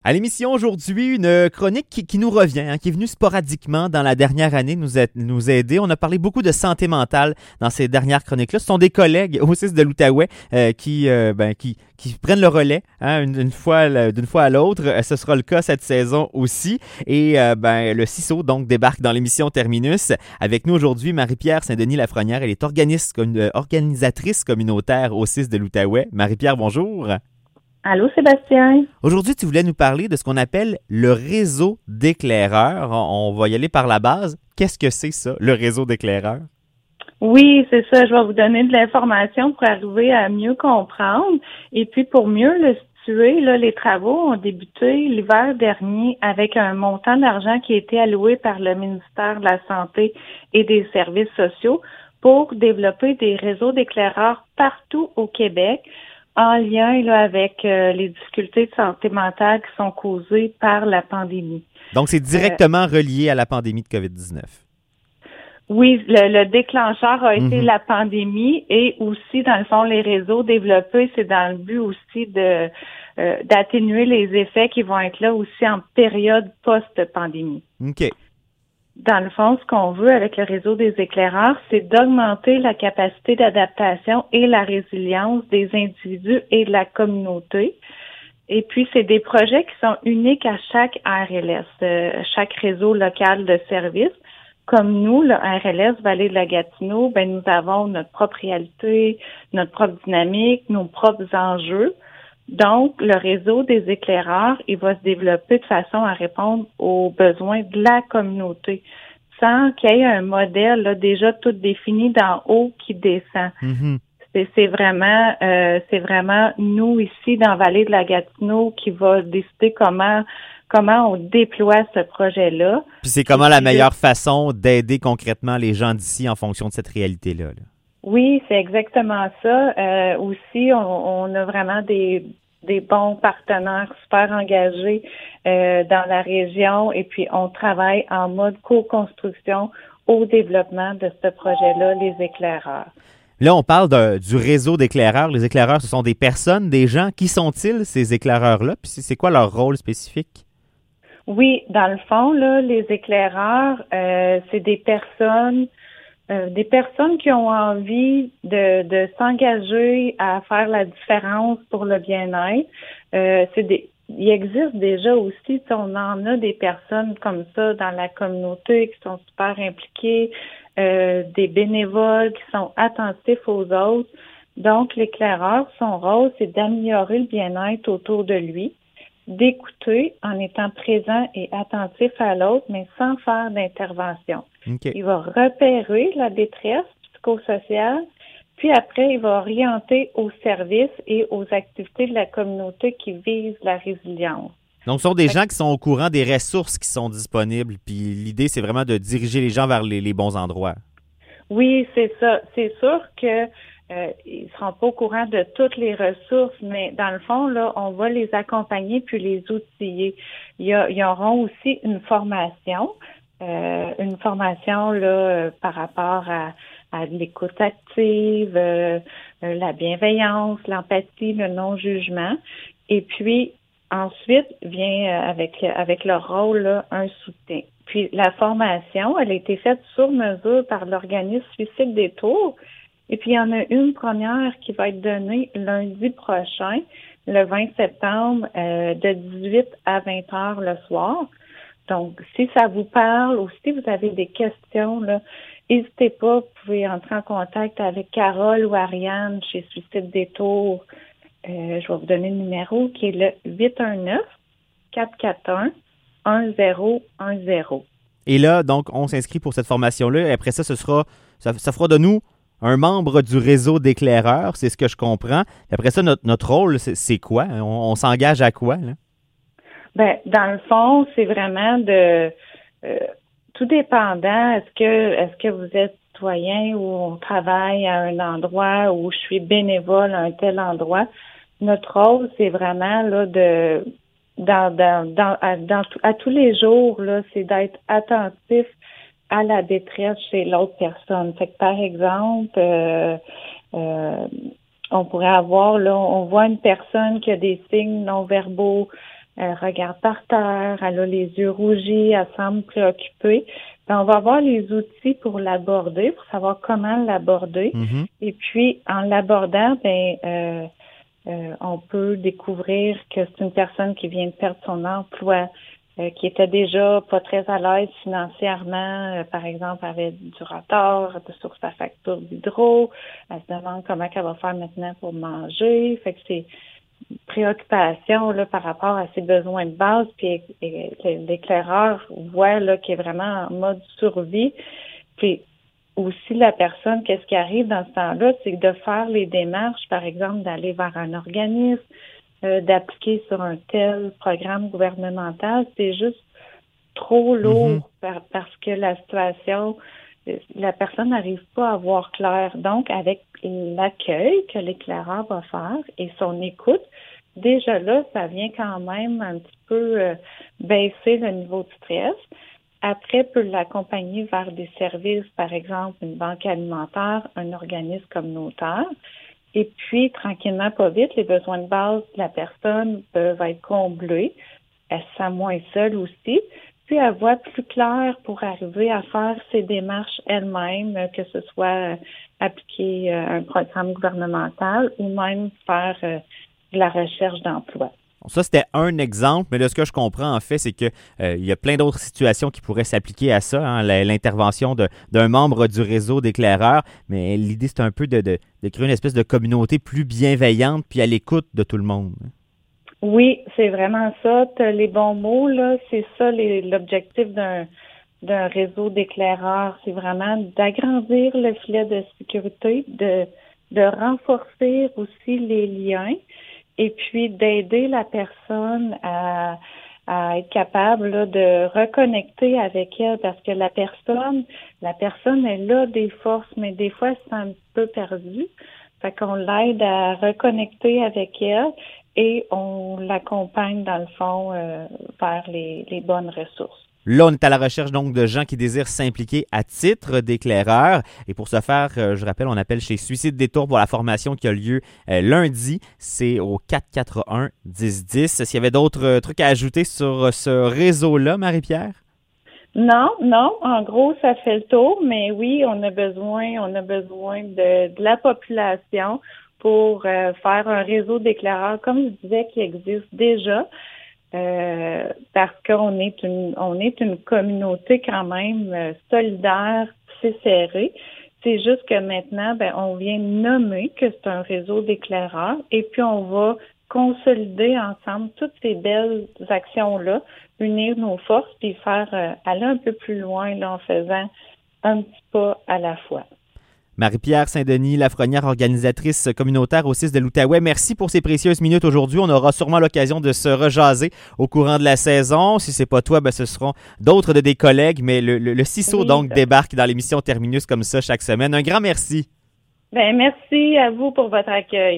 À l'émission aujourd'hui, une chronique qui nous revient, qui est venue sporadiquement dans la dernière année nous aider. On a parlé beaucoup de santé mentale dans ces dernières chroniques-là. Ce sont des collègues au CIS de l'Outaouais qui prennent le relais d'une fois à l'autre. Ce sera le cas cette saison aussi. Et le CISO donc débarque dans l'émission Terminus. Avec nous aujourd'hui, Marie-Pierre Saint-Denis-Lafrenière. Elle est organisatrice communautaire au CIS de l'Outaouais. Marie-Pierre, bonjour. Allô, Sébastien? Aujourd'hui, tu voulais nous parler de ce qu'on appelle le réseau d'éclaireurs. On va y aller par la base. Qu'est-ce que c'est ça, le réseau d'éclaireurs? Oui, c'est ça. Je vais vous donner de l'information pour arriver à mieux comprendre. Et puis, pour mieux le situer, là, les travaux ont débuté l'hiver dernier avec un montant d'argent qui a été alloué par le ministère de la Santé et des Services sociaux pour développer des réseaux d'éclaireurs partout au Québec, en lien là, avec les difficultés de santé mentale qui sont causées par la pandémie. Donc, c'est directement relié à la pandémie de COVID-19. Oui, le déclencheur a été la pandémie et aussi, dans le fond, les réseaux développés, c'est dans le but aussi de d'atténuer les effets qui vont être là aussi en période post-pandémie. OK. Dans le fond, ce qu'on veut avec le réseau des éclaireurs, c'est d'augmenter la capacité d'adaptation et la résilience des individus et de la communauté. Et puis, c'est des projets qui sont uniques à chaque RLS, chaque réseau local de services. Comme nous, le RLS Vallée de la Gatineau, nous avons notre propre réalité, notre propre dynamique, nos propres enjeux. Donc, le réseau des éclaireurs, il va se développer de façon à répondre aux besoins de la communauté, sans qu'il y ait un modèle là, déjà tout défini d'en haut qui descend. Mm-hmm. C'est vraiment nous ici dans Vallée de la Gatineau qui va décider comment on déploie ce projet-là. Puis c'est comment la meilleure façon d'aider concrètement les gens d'ici en fonction de cette réalité-là. Là. Oui, c'est exactement ça. Aussi, on a vraiment des bons partenaires super engagés dans la région et puis on travaille en mode co-construction au développement de ce projet-là, les éclaireurs. Là, on parle du réseau d'éclaireurs. Les éclaireurs, ce sont des personnes, des gens. Qui sont-ils, ces éclaireurs-là? Puis c'est quoi leur rôle spécifique? Oui, dans le fond, là, les éclaireurs, c'est des personnes qui ont envie de s'engager à faire la différence pour le bien-être. Il existe déjà aussi, on en a des personnes comme ça dans la communauté qui sont super impliquées, des bénévoles qui sont attentifs aux autres. Donc, l'éclaireur, son rôle, c'est d'améliorer le bien-être autour de lui, d'écouter en étant présent et attentif à l'autre, mais sans faire d'intervention. Okay. Il va repérer la détresse psychosociale, puis après, il va orienter aux services et aux activités de la communauté qui visent la résilience. Donc, ce sont des gens qui sont au courant des ressources qui sont disponibles, puis l'idée, c'est vraiment de diriger les gens vers les bons endroits. Oui, c'est ça. C'est sûr que ils seront pas au courant de toutes les ressources, mais dans le fond, là, on va les accompagner puis les outiller. Ils auront aussi une formation là par rapport à l'écoute active, la bienveillance, l'empathie, le non-jugement. Et puis ensuite vient avec leur rôle là, un soutien. Puis la formation, elle a été faite sur mesure par l'organisme Suicide des Tours. Et puis, il y en a une première qui va être donnée lundi prochain, le 20 septembre, de 18 à 20 heures le soir. Donc, si ça vous parle ou si vous avez des questions, là, n'hésitez pas, vous pouvez entrer en contact avec Carole ou Ariane chez Suicide des Tours. Je vais vous donner le numéro qui est le 819-441-1010. Et là, donc, on s'inscrit pour cette formation-là. Et après ça, ça fera de nous un membre du réseau d'éclaireurs, c'est ce que je comprends. Et après ça, notre rôle, c'est quoi? On s'engage à quoi, là? Dans le fond, c'est vraiment tout dépendant. Est-ce que vous êtes citoyen ou on travaille à un endroit ou je suis bénévole à un tel endroit? Notre rôle, c'est vraiment là à tous les jours, là, c'est d'être attentif à la détresse chez l'autre personne. Fait que, par exemple, on pourrait avoir, là, on voit une personne qui a des signes non-verbaux, elle regarde par terre, elle a les yeux rougis, elle semble préoccupée. On va avoir les outils pour l'aborder, pour savoir comment l'aborder. Mm-hmm. Et puis, en l'abordant, on peut découvrir que c'est une personne qui vient de perdre son emploi, qui était déjà pas très à l'aise financièrement, par exemple, avait du retard sur sa facture d'hydro. Elle se demande comment elle va faire maintenant pour manger. Fait que c'est préoccupation là par rapport à ses besoins de base, puis l'éclaireur voit là qu'il est vraiment en mode survie. Puis aussi la personne, qu'est-ce qui arrive dans ce temps-là, c'est de faire les démarches, par exemple, d'aller vers un organisme, d'appliquer sur un tel programme gouvernemental. C'est juste trop lourd parce que la situation, la personne n'arrive pas à voir clair. Donc, avec l'accueil que l'éclaireur va faire et son écoute, déjà là, ça vient quand même un petit peu baisser le niveau de stress. Après, peut l'accompagner vers des services, par exemple, une banque alimentaire, un organisme communautaire. Et puis, tranquillement, pas vite, les besoins de base de la personne peuvent être comblés. Elle se sent moins seule aussi. Puis, elle voit plus clair pour arriver à faire ses démarches elle-même, que ce soit appliquer un programme gouvernemental ou même faire de la recherche d'emploi. Ça, c'était un exemple, mais de ce que je comprends, en fait, c'est que il y a plein d'autres situations qui pourraient s'appliquer à ça, hein, l'intervention d'un membre du réseau d'éclaireurs, mais l'idée, c'est un peu de créer une espèce de communauté plus bienveillante puis à l'écoute de tout le monde. Oui, c'est vraiment ça. T'as les bons mots, là. C'est ça l'objectif d'un réseau d'éclaireurs. C'est vraiment d'agrandir le filet de sécurité, de renforcer aussi les liens. Et puis d'aider la personne à être capable là, de reconnecter avec elle, parce que la personne elle a des forces, mais des fois elle se sent un peu perdue. Fait qu'on l'aide à reconnecter avec elle et on l'accompagne dans le fond vers les bonnes ressources. Là, on est à la recherche donc de gens qui désirent s'impliquer à titre d'éclaireur. Et pour ce faire, je rappelle, on appelle chez Suicide Détour pour la formation qui a lieu lundi. C'est au 441-1010. S'il y avait d'autres trucs à ajouter sur ce réseau-là, Marie-Pierre? Non. En gros, ça fait le tour. Mais oui, on a besoin de la population pour faire un réseau d'éclaireurs, comme je disais, qui existe déjà. Parce qu'on est une communauté quand même solidaire, c'est serré. C'est juste que maintenant, on vient nommer que c'est un réseau d'éclaireurs et puis on va consolider ensemble toutes ces belles actions-là, unir nos forces puis faire aller un peu plus loin là, en faisant un petit pas à la fois. Marie-Pierre Saint-Denis, Lafrenière, organisatrice communautaire au 6 de l'Outaouais. Merci pour ces précieuses minutes aujourd'hui. On aura sûrement l'occasion de se rejaser au courant de la saison. Si c'est pas toi, ce seront d'autres de tes collègues. Mais le CISO, donc, débarque dans l'émission Terminus comme ça chaque semaine. Un grand merci. Merci à vous pour votre accueil.